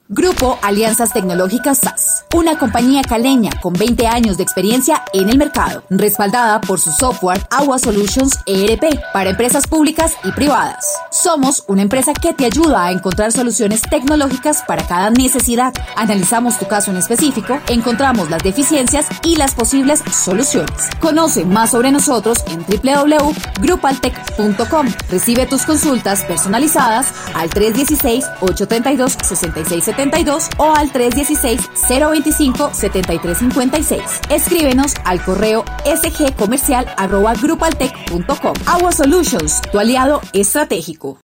Grupo Alianzas Tecnológicas SAS, una compañía caleña con 20 años de experiencia en el mercado, respaldada por su software Agua Solutions ERP para empresas públicas y privadas. Somos una empresa que te ayuda a encontrar soluciones tecnológicas para cada necesidad. Analizamos tu caso en específico, encontramos las deficiencias y las posibles soluciones. Conoce más sobre nosotros en www.grupaltec.com. Recibe tus consultas personalizadas al 316-832-6672 o al 316-025-7356. Escríbenos al correo sgcomercial@grupaltec.com. Agua Solutions, tu aliado estratégico.